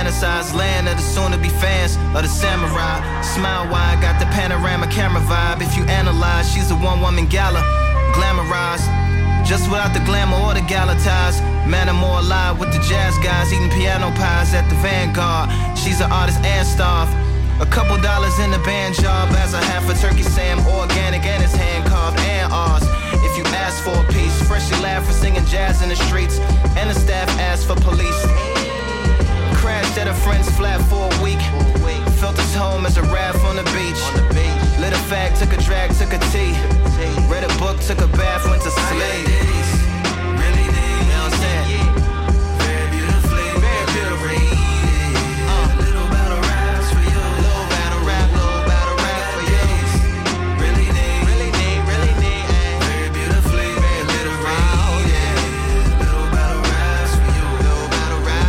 fantasized land of the soon-to-be fans of the samurai. Smile wide, got the panorama camera vibe. If you analyze, she's a one-woman gala, glamorized, just without the glamour or the gala ties. Man, I'm more alive with the jazz guys, eating piano pies at the Vanguard. She's an artist and staff. A couple dollars in the band job as a half a turkey Sam, organic and it's hand carved and ours. If you ask for a piece, freshly laugh for singing jazz in the streets, and the staff asked for police. Crashed at a friend's flat for a week. Felt his home as a raft on the beach. Lit a fag, took a drag, took a tea. Read a book, took a bath, went to sleep. Really deep, you know what I'm saying? Very beautifully, very beautifully. Little battle raps for you. Little battle rap for you. Really deep, really deep, really deep. Very beautifully, very literary. Yeah. Little battle raps for you. Little battle rap.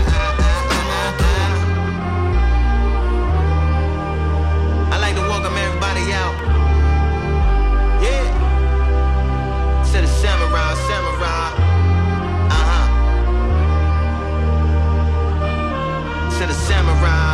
I like to welcome everybody out. Yeah. To the samurai, samurai. To the samurai.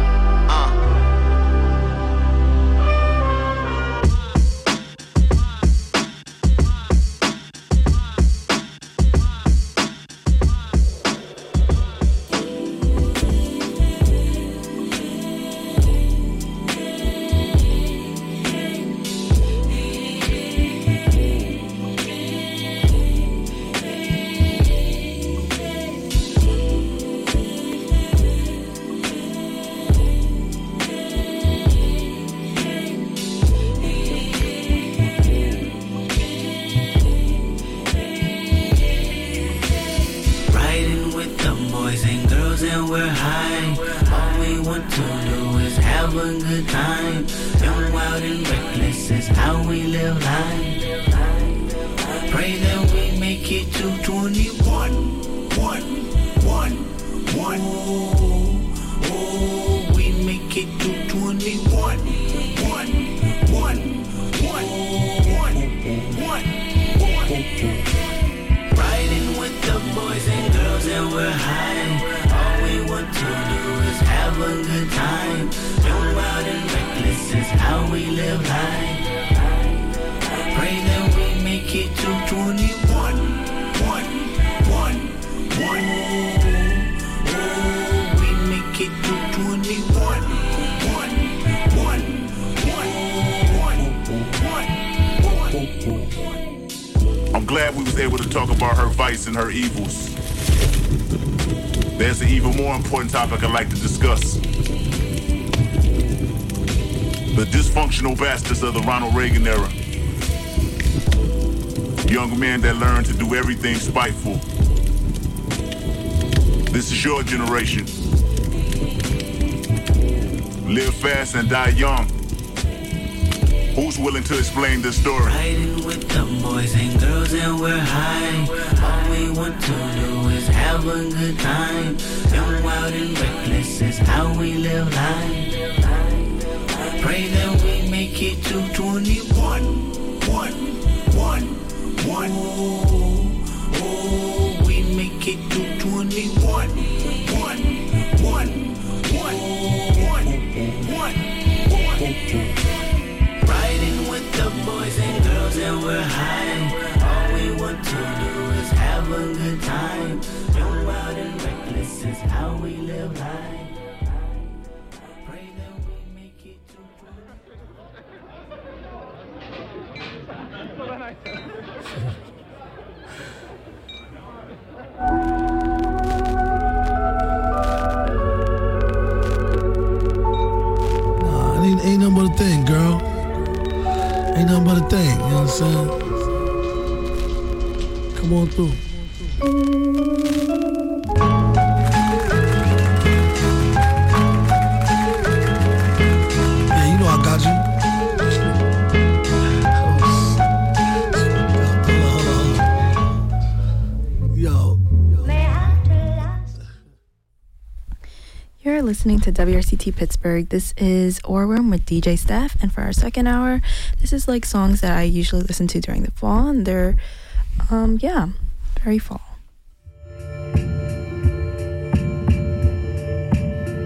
And her evils. There's an even more important topic I'd like to discuss. The dysfunctional bastards of the Ronald Reagan era. Young men that learn to do everything spiteful. This is your generation. Live fast and die young. Who's willing to explain this story? Riding with the boys and girls and we're high. All we want to do is have a good time. Young, wild and reckless is how we live life. Pray that we make it to 21. We make it to 21. Riding with the boys and girls and we're high. All we want to do is have a good time. Young, wild and reckless is how we live life. Pray that we make it to 20. Ain't nothing but a thing, girl. Ain't nothing but a thing, you know what I'm saying? Come on through. Yeah, you know I got you. Yo. You're listening to WRCT Pittsburgh. This is Ore Room with DJ Steph, and for our second hour, this is like songs that I usually listen to during the fall, and they're, very fall.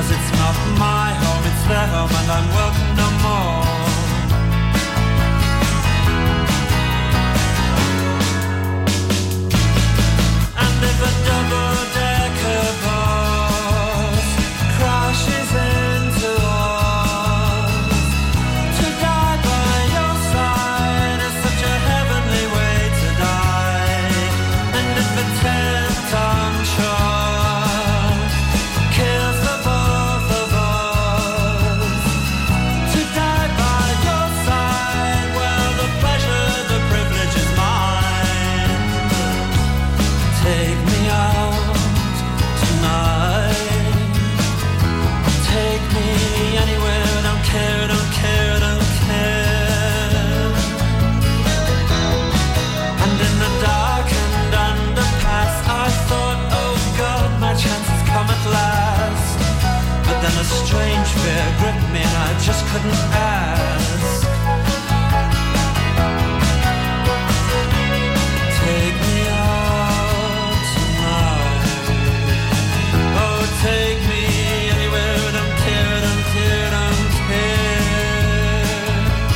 'cause it's not my home, it's their home, and I'm welcome no more. And if a double-decker bus crashes into us, to die by your side is such a heavenly way to die. And if a 10-ton truck kills the both of us, to die by your side, well, the pleasure, the privilege is mine. Take me out tonight. Take me anywhere, don't care, don't care, don't care. And in the darkened underpass, I thought, oh God, my chance has come at last. But then a strange fear gripped me and I just couldn't ask. Take me out tonight. Oh, take me anywhere, don't care, don't care, don't care.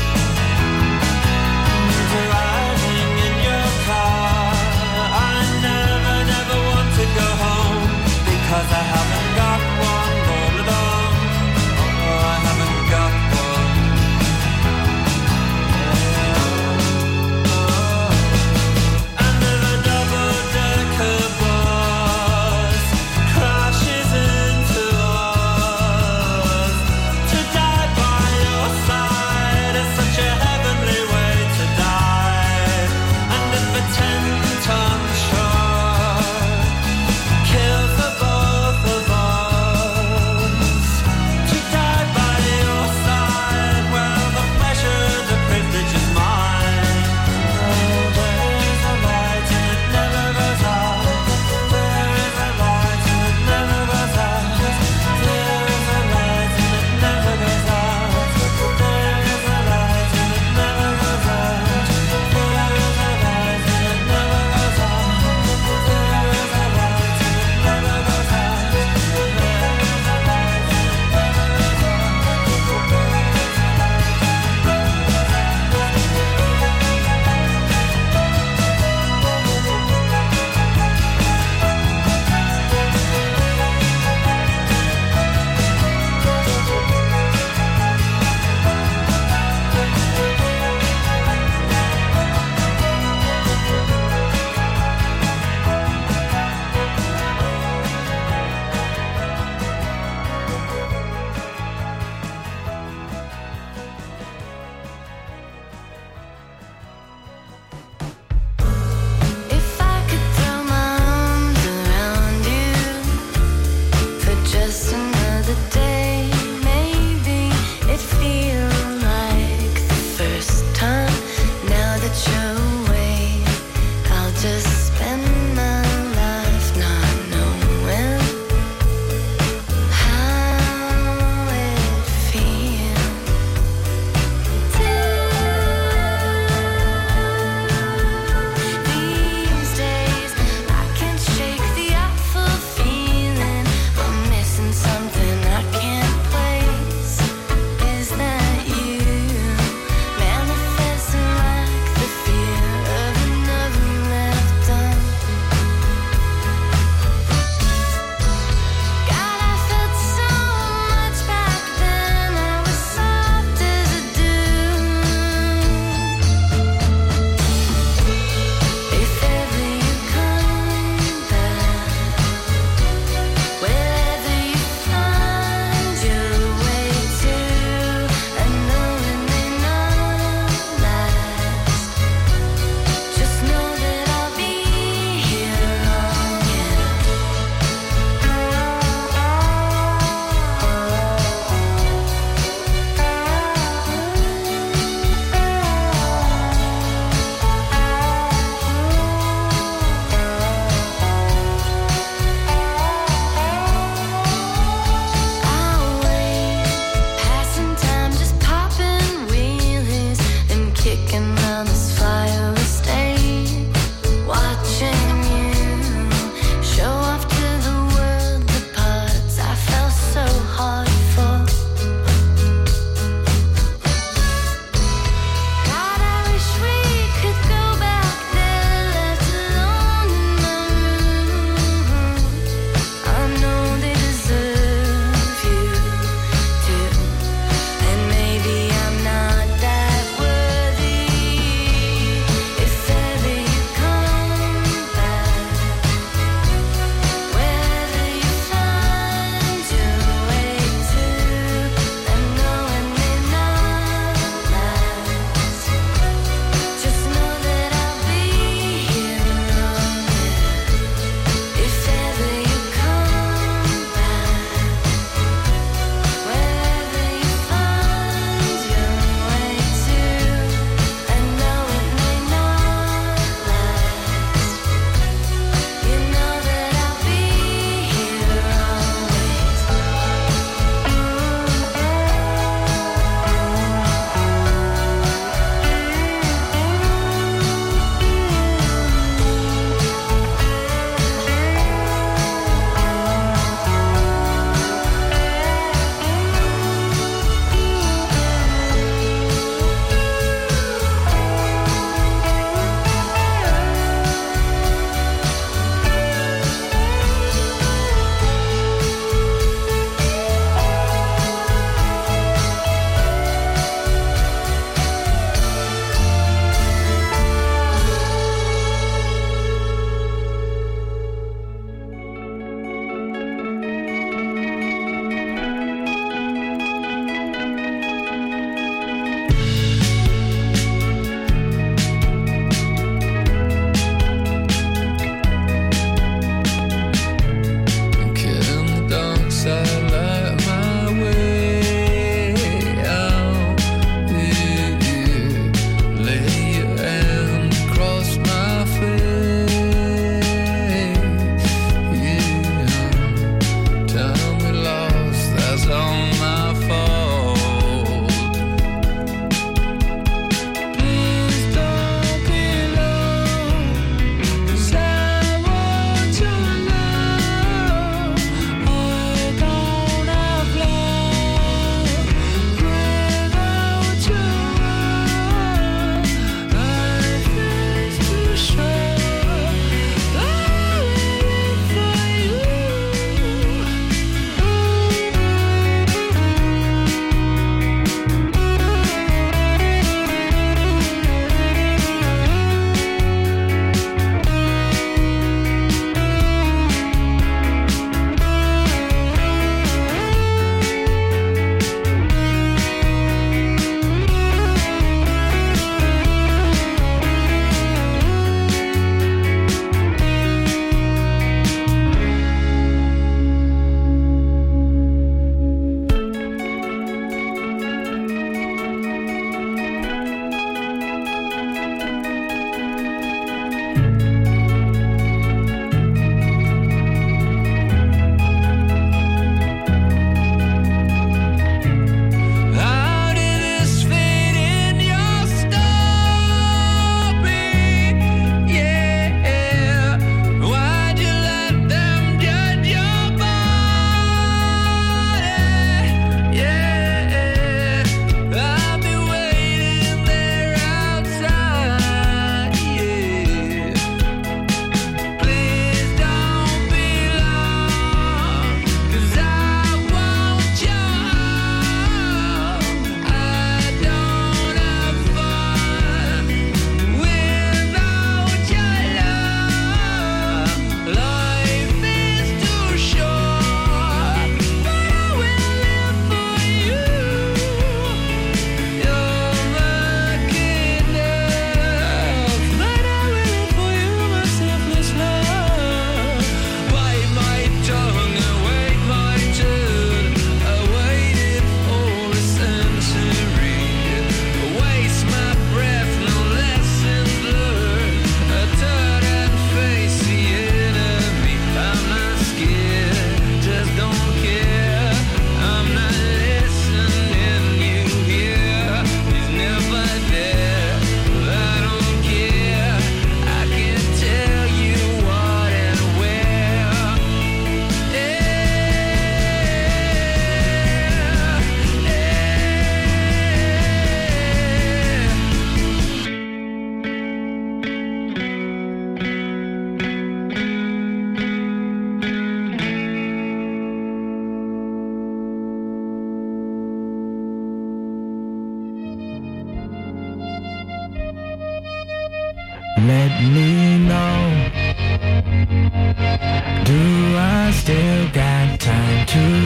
Driving in your car, I never, never want to go home, because I haven't got one all alone. Oh, I haven't got one.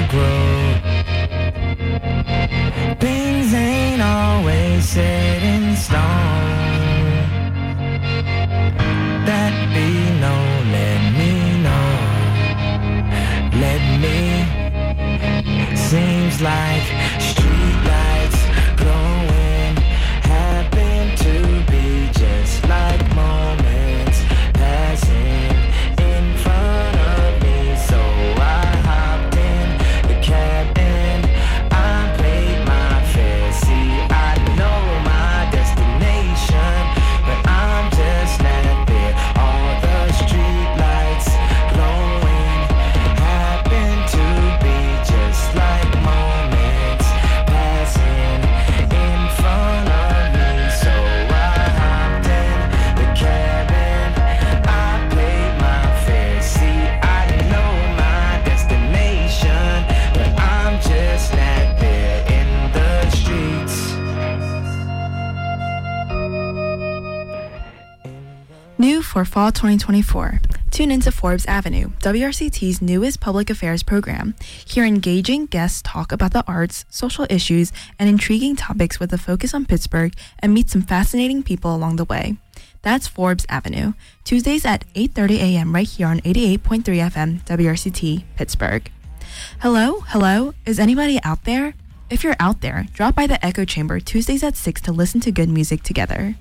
grow. Things ain't always set in stone. That be known, let me know. Let me. Seems like streetlights glowing happen to be just like moments passing in front of me. So I hopped in the cab and I played my fair. See, I know my destination, but I'm just not there. All the streetlights glowing happen to be just like moments passing in front of me. So I hopped in the cab and I played my fair. See, I know my destination, but I'm just not there in the streets. New for fall 2024. Tune into Forbes Avenue, WRCT's newest public affairs program. Hear engaging guests talk about the arts, social issues, and intriguing topics with a focus on Pittsburgh, and meet some fascinating people along the way. That's Forbes Avenue, Tuesdays at 8:30 a.m. right here on 88.3 FM, WRCT, Pittsburgh. Hello? Is anybody out there? If you're out there, drop by the Echo Chamber Tuesdays at 6 to listen to good music together.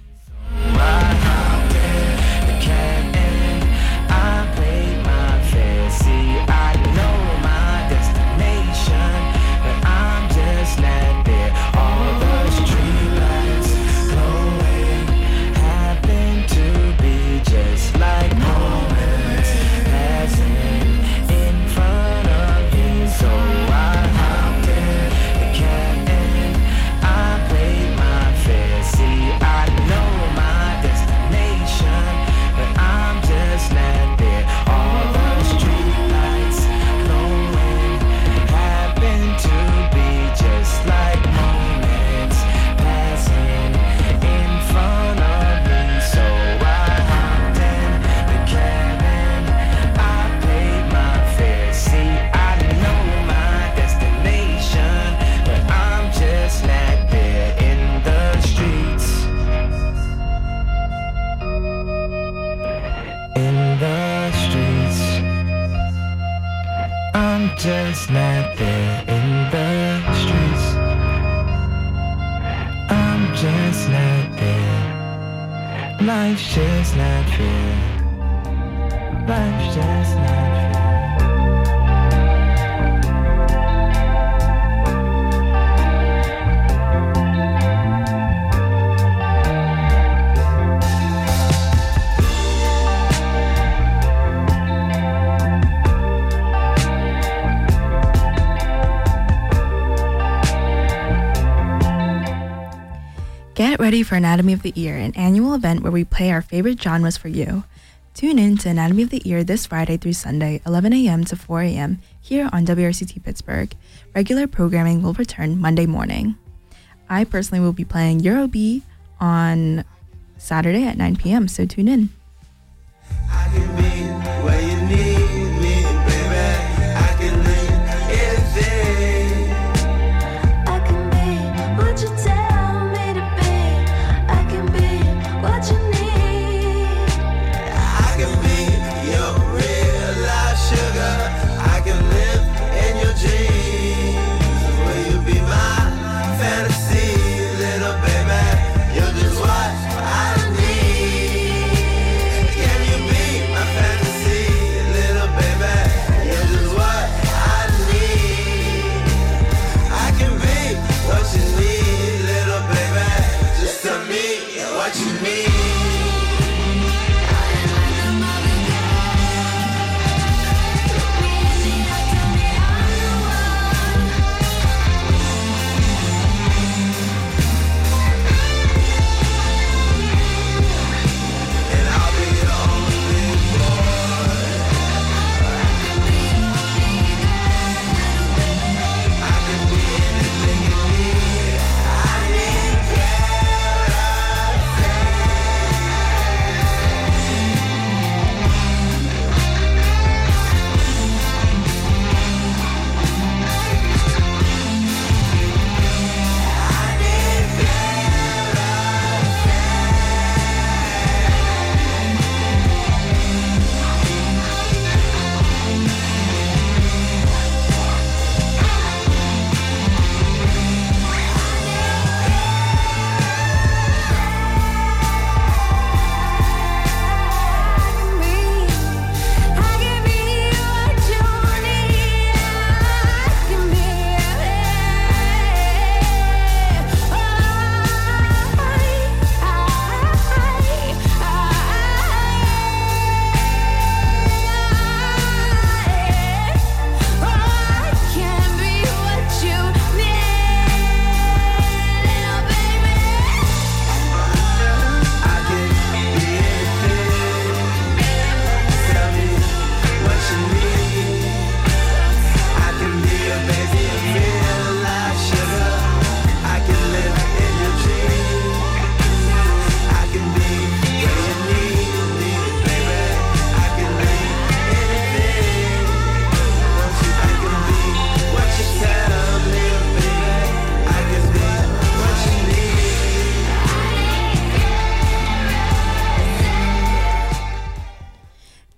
Just not there in the streets. I'm just not there. Life's just not fair. Life's just not fair. Get ready for Anatomy of the Ear, an annual event where we play our favorite genres for you. Tune in to Anatomy of the Ear this Friday through Sunday, 11 a.m. to 4 a.m. here on WRCT Pittsburgh. Regular programming will return Monday morning. I personally will be playing Eurobeat on Saturday at 9 p.m., so tune in. I can be where you need me, baby. I can leave anything. I can be what you tell me to be. I can be what you need. I can be your real life sugar. I can live in your dreams. Will you be my fantasy, little baby? You're just what I need.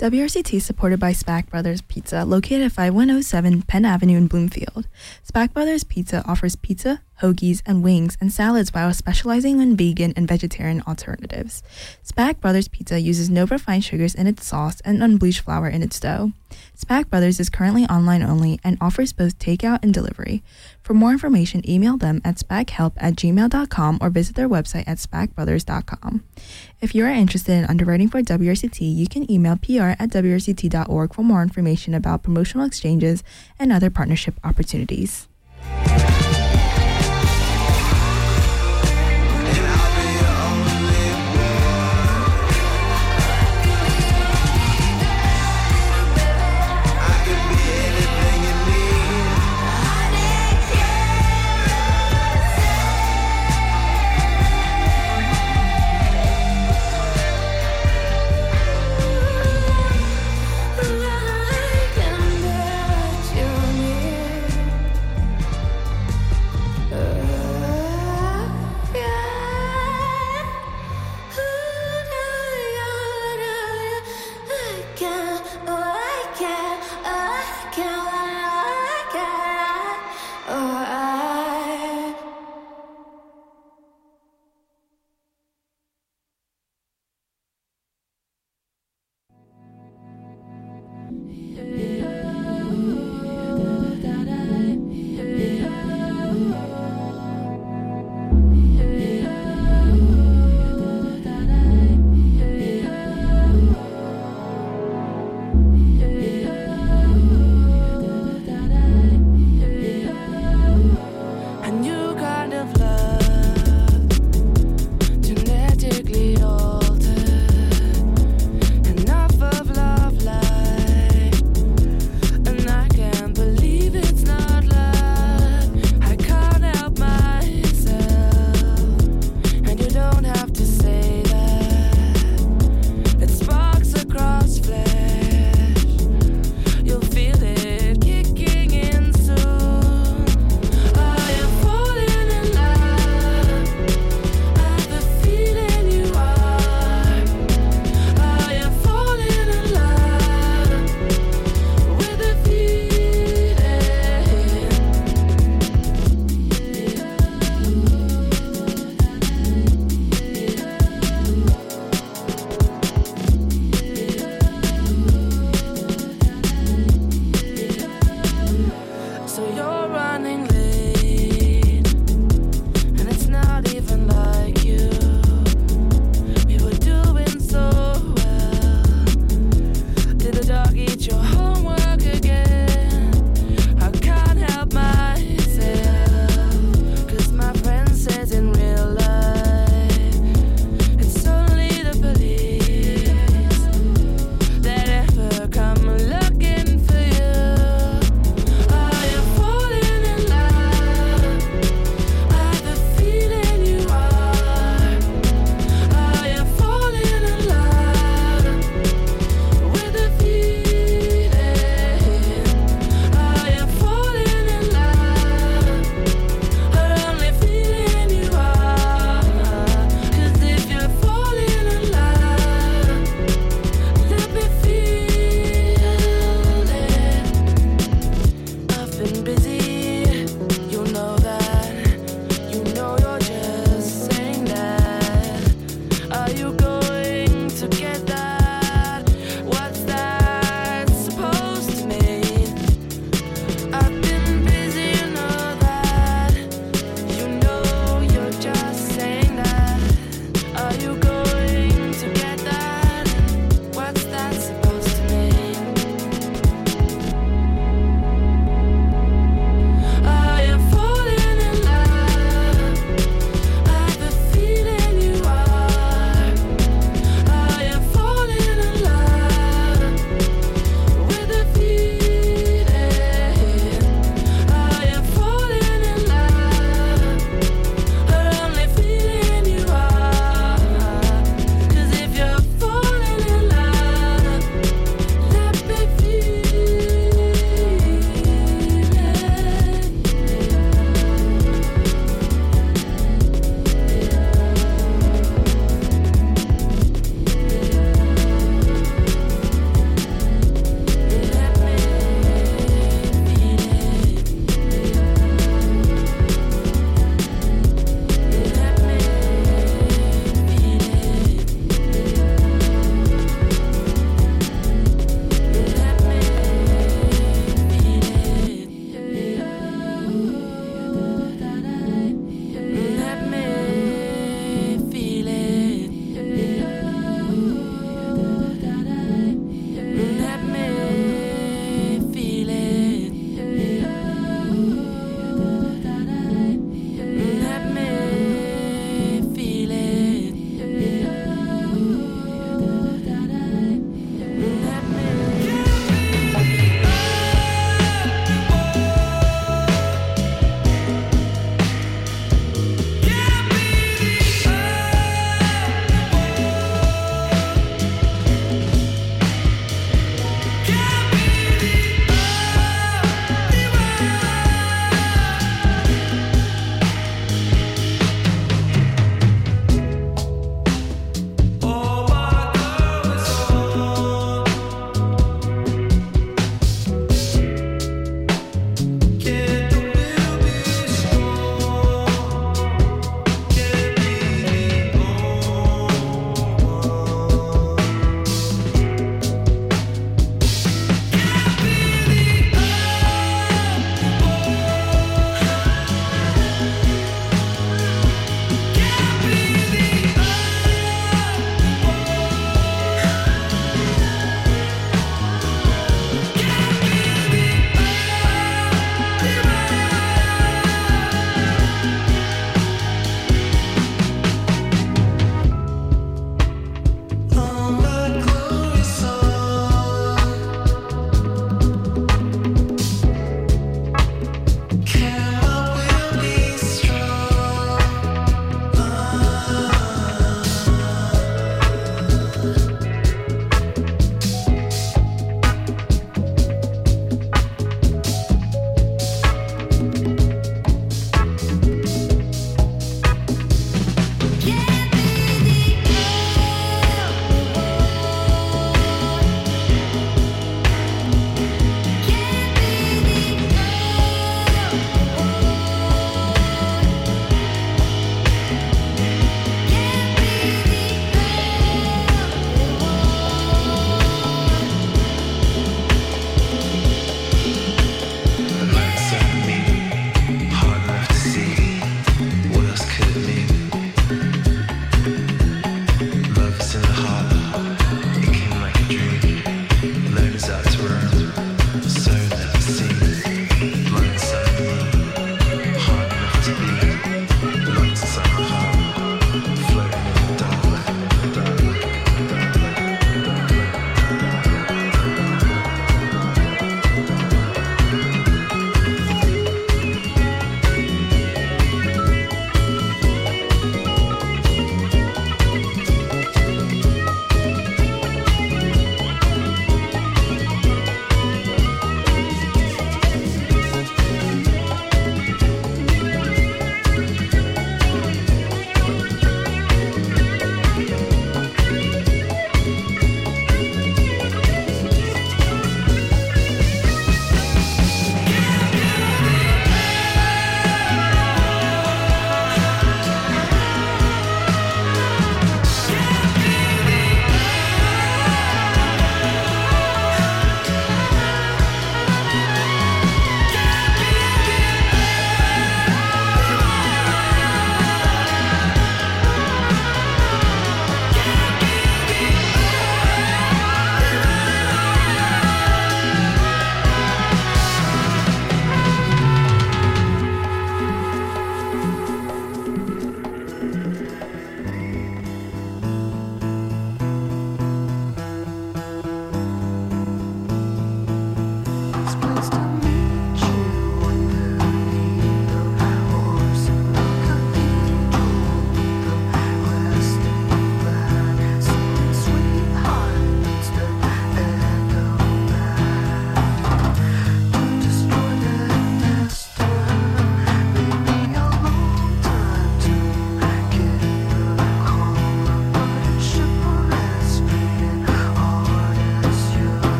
WRCT is supported by Spack Brothers Pizza, located at 5107 Penn Avenue in Bloomfield. Spack Brothers Pizza offers pizza, hoagies, and wings and salads while specializing in vegan and vegetarian alternatives. Spack Brothers Pizza uses no refined sugars in its sauce and unbleached flour in its dough. Spack Brothers is currently online only and offers both takeout and delivery. For more information, email them at spackhelp@gmail.com or visit their website at spackbrothers.com. If you are interested in underwriting for WRCT, you can email pr@wrct.org for more information about promotional exchanges and other partnership opportunities.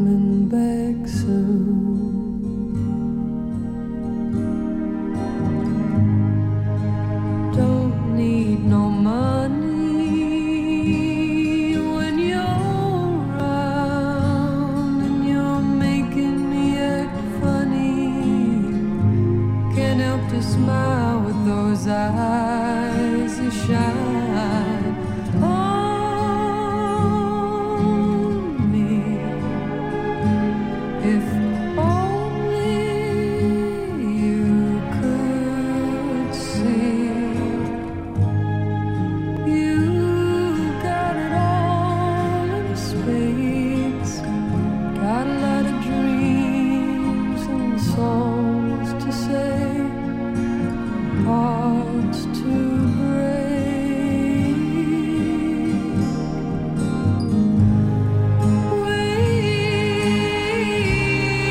coming back soon. Don't need no money when you're around, and you're making me act funny. Can't help to smile with those eyes that shine on me. If only you could see, you got it all in spades. Got a lot of dreams and songs to say, hearts to break. Wait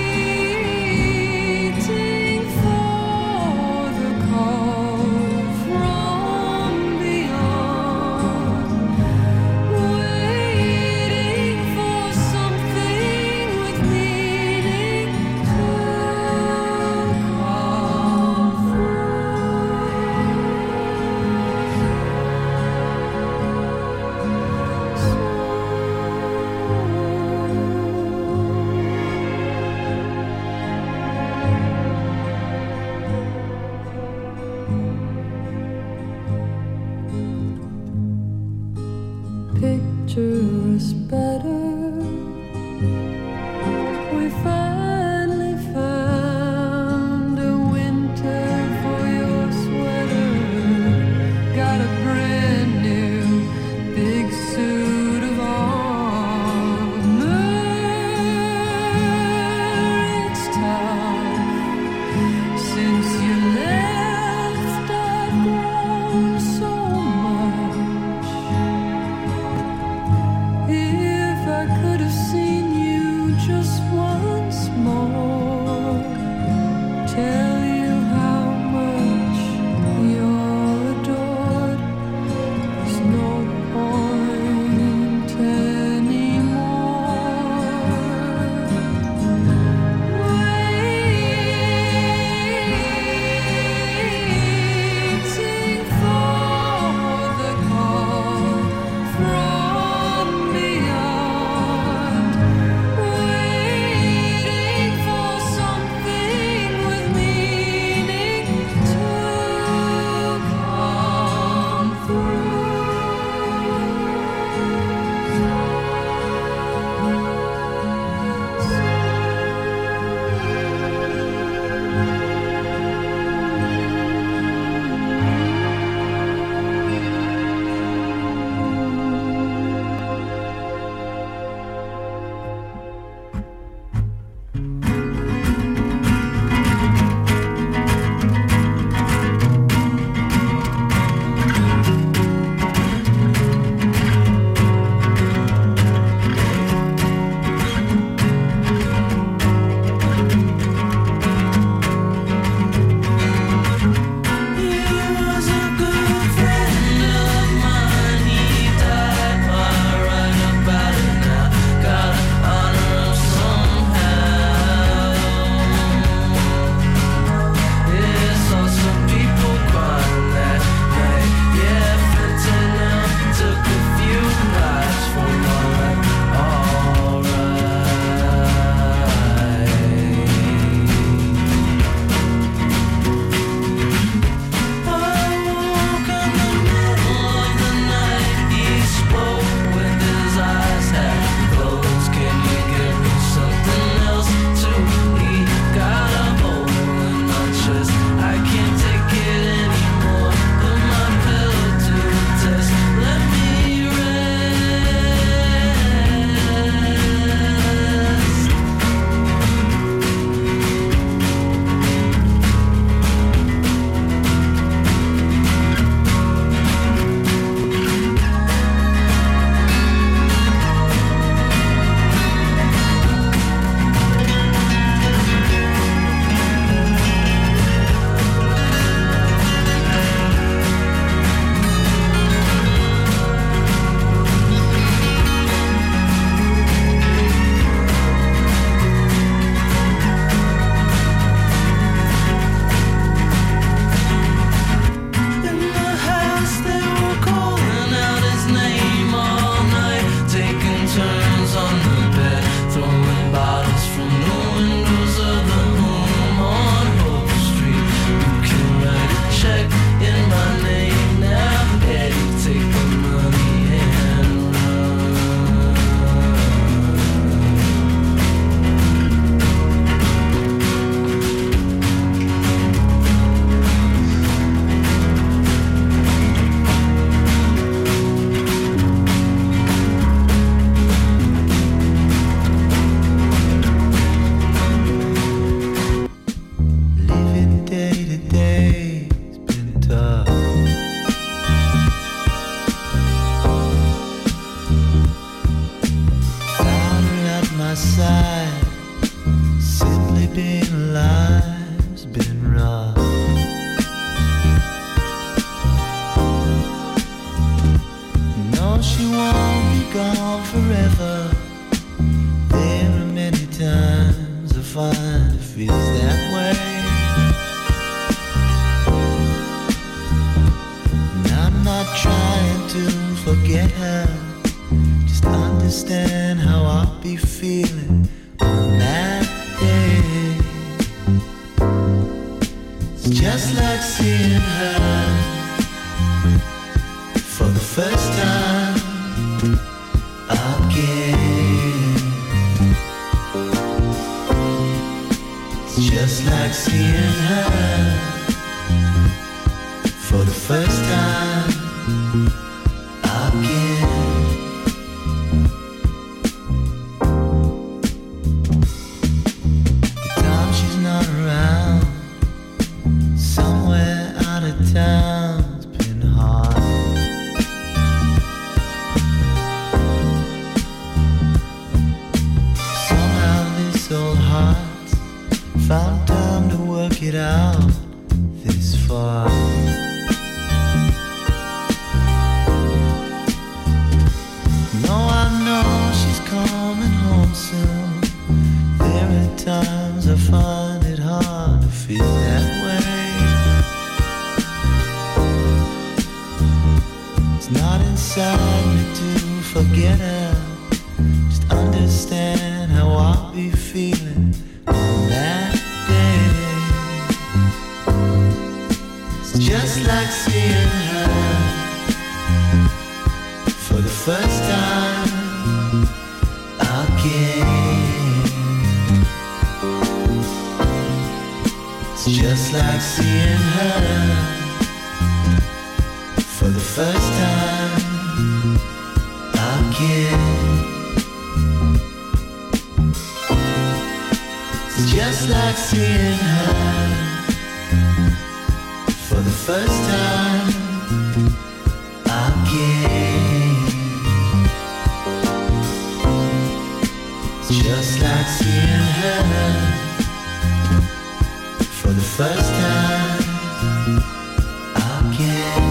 Lately being alive's been rough. No, she won't be gone forever. There are many times I find it feels that way. And I'm not trying to forget her, just understand how I'll be feeling on that day. It's just like seeing her for the first time again. It's just like seeing her for the first time again. The time she's not around, somewhere out of town's been hard. Somehow this old heart found time to work it out this far. No, I know she's coming home soon. There are times I find it hard to feel that way. It's not inside me to forget her, just understand how I'll be feeling on that day. It's just like seeing her for the first time again. It's just like seeing her for the first time again. It's just like seeing her for the first time again. It's just like seeing her for the first time again.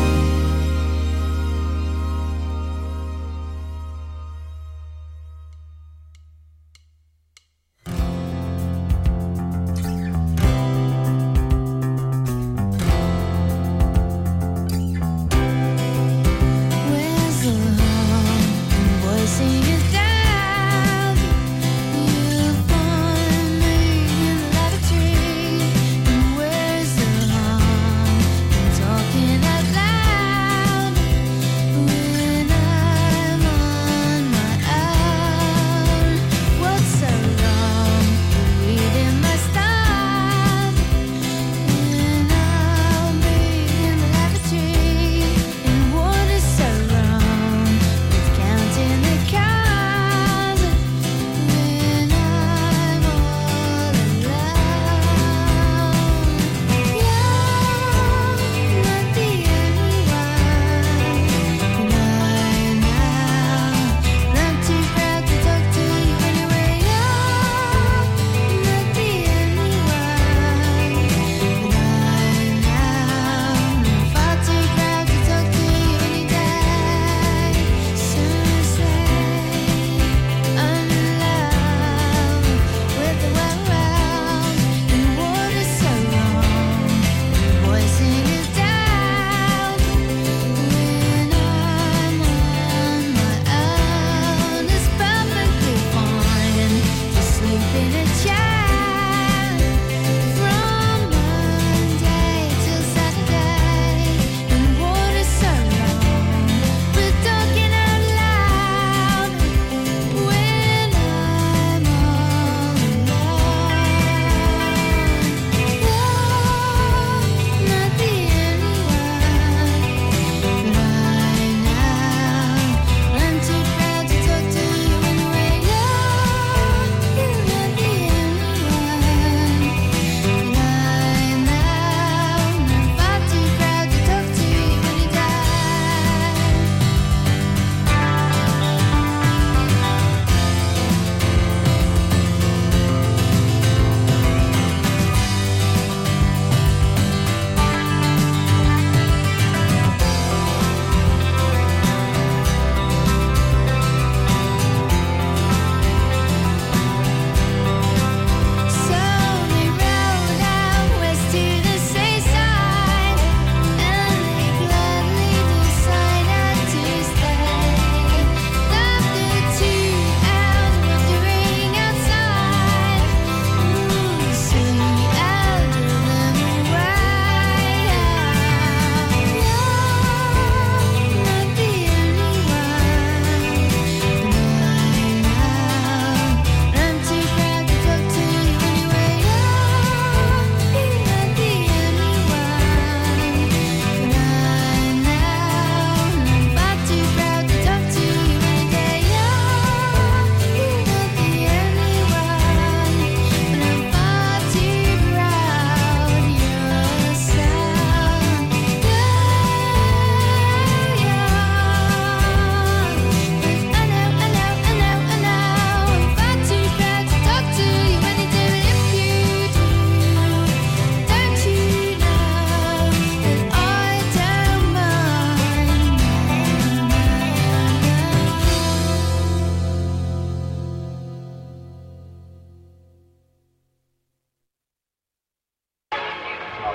Where's the love? Voice in your dad. You find me in the lavatory. And where's the love? I'm talking out loud when I'm on my own. What's so wrong with reading my stuff? And I'll be in the lavatory. And what is so wrong with counting the cars when I'm all alone? You're not the only one, and I know I'm too proud to talk to you anyway. You're not the only one, and I know I'm far too proud to talk to you any day. Some say I'm in love with the world, and what is so wrong? Voicing it down when I'm on my own is perfectly fine. To sleep in a chair from Monday till Saturday, and what is so wrong with talking out loud when I'm all alone? You're not the only one, but I know I'm too proud to talk to you anyway. You're not the only one, and I know I'm far too proud to talk to you any day.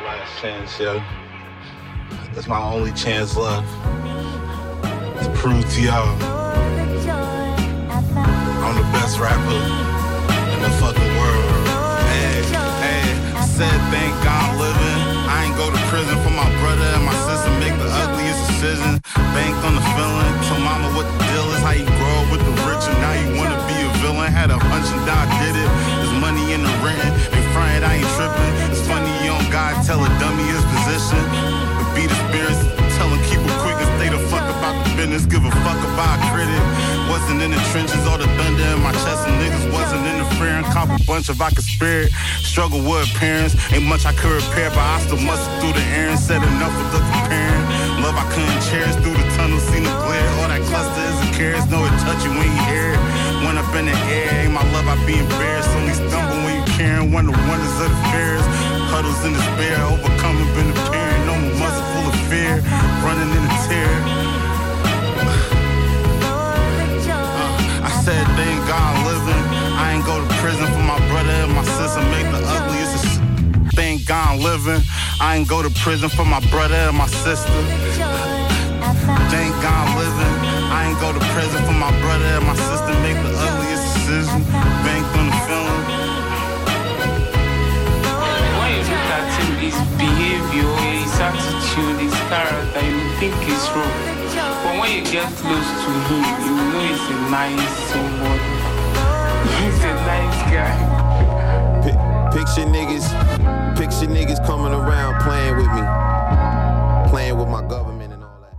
last chance, yo. That's my only chance left to prove to y'all I'm the best rapper in the fucking world. Hey, I said thank God I'm living. I ain't go to prison for my brother and my sister make the ugliest decision. Banked on the feeling, told mama what the deal is, how you grow up with the rich and now you wanna be a villain. Had a hunch and I did it. There's money in the rent, in front I ain't tripping. It's funny you don't God tell a dummy his position. But beat the spirits, tell him keep it quick and stay the fuck about the business. Give a fuck about credit. Wasn't in the trenches, all the thunder in my chest and niggas wasn't interfering. Cop a bunch if I could spare it. Struggle with parents, ain't much I could repair, but I still muscle through the air and said enough with the comparing. Love I couldn't cherish through the tunnel, seen the glare. All that cluster is a carrots, know it touch you when you hear it. When up in the air, ain't my love I be embarrassed. Only stumble when you caring, one of the wonders of the fears. Huddles in despair, overcoming, been appearing. No more muscle full of fear, running in a tear. I said thank God I'm living. I ain't go to prison for my brother and my sister make the ugliest. Thank God I'm living. I ain't go to prison for my brother and my sister. Thank God I'm living. I ain't go to prison for my brother and my sister make the ugliest decision. Banked on the feeling. When you look at him, his behavior, his attitude, his character, you think he's wrong. But when you get close to him, you know he's a nice someone. He's a nice guy. Picture niggas coming around playing with me, playing with my government and all that.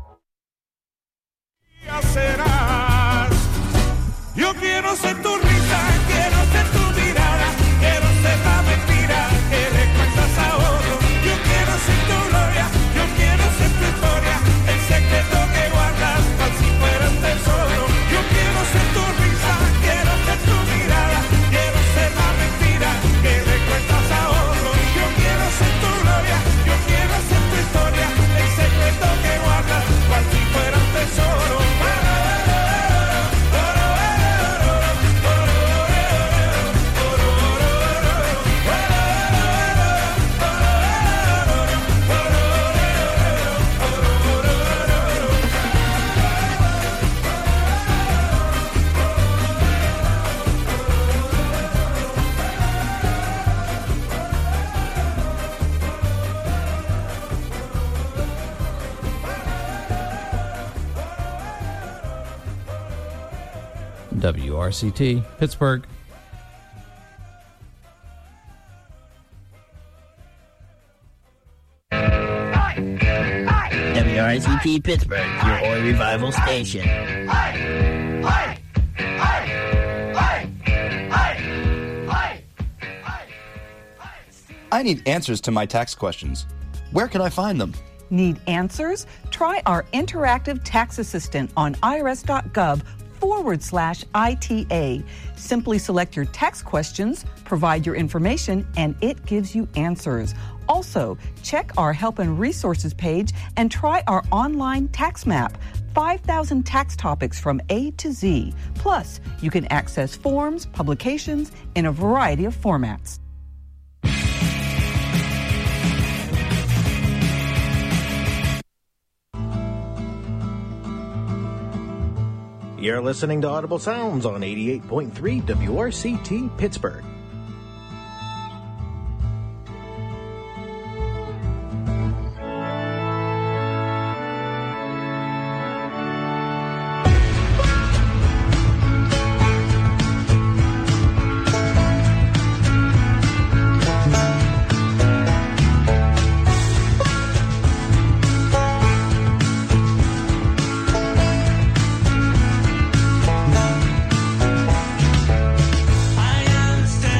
Yo quiero ser tu risa, quiero ser tu mirada, quiero ser la mentira que le cuentas a otro. Yo quiero ser tu gloria, yo quiero ser tu historia, el secreto que guardas cual si fuera un tesoro. Yo quiero ser tu risa, quiero ser tu mirada, quiero ser la mentira que le cuentas a otro. Yo quiero ser tu gloria, yo quiero ser tu historia, el secreto que guardas cual si fuera un tesoro. WRCT, Pittsburgh. WRCT Pittsburgh, your Oi Revival station. I need answers to my tax questions. Where can I find them? Need answers? Try our interactive tax assistant on irs.gov/ITA. Simply select your tax questions, provide your information, and it gives you answers. Also, check our help and resources page and try our online tax map. 5,000 tax topics from A to Z. Plus, you can access forms, publications in a variety of formats. You're listening to Audible Sounds on 88.3 WRCT Pittsburgh. I understand.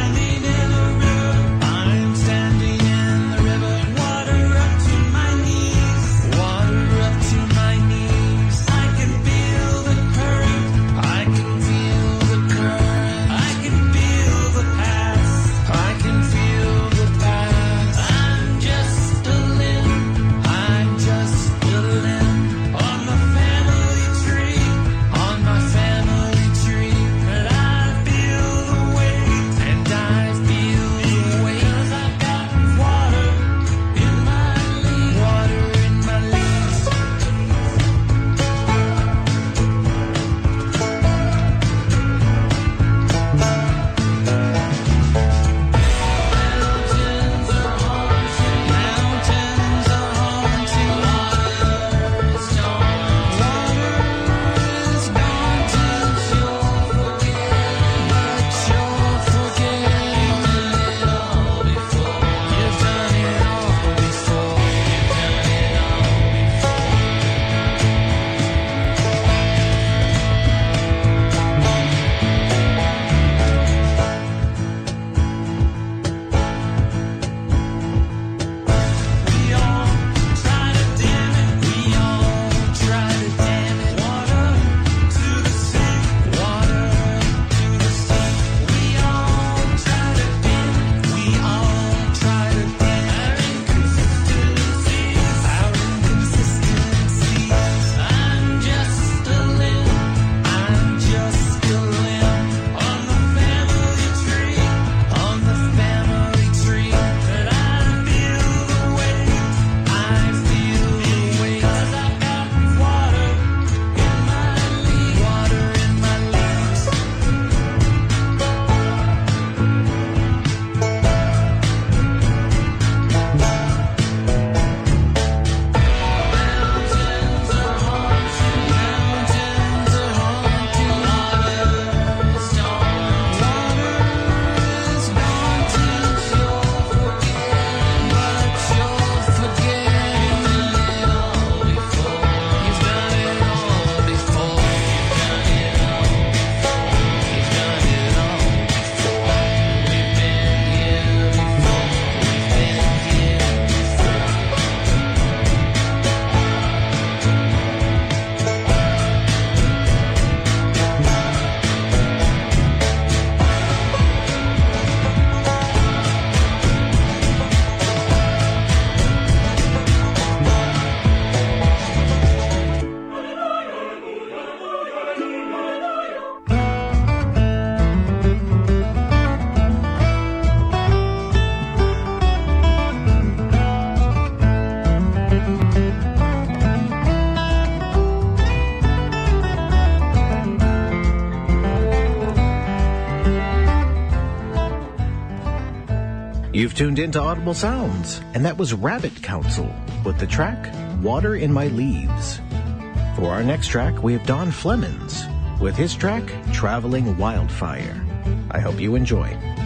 You've tuned into Audible Sounds, and that was Rabbit Council with the track Water in My Leaves. For our next track, we have Don Flemons with his track Traveling Wildfire. I hope you enjoy.